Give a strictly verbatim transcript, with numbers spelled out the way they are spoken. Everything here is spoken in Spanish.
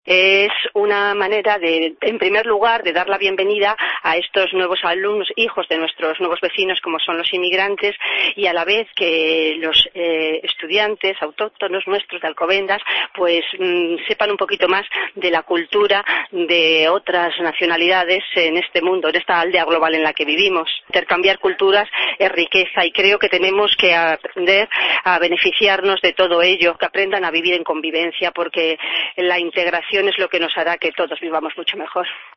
Es una manera de, en primer lugar, de dar la bienvenida a estos nuevos alumnos, hijos de nuestros nuevos vecinos, como son los inmigrantes, y a la vez que los eh, estudiantes autóctonos nuestros de Alcobendas, pues mmm, sepan un poquito más de la cultura de otras nacionalidades en este mundo, en esta aldea global en la que vivimos. Intercambiar culturas es riqueza y creo que tenemos que aprender a beneficiarnos de todo ello, que aprendan a vivir en convivencia, porque la integración es lo que nos hará que todos vivamos mucho mejor.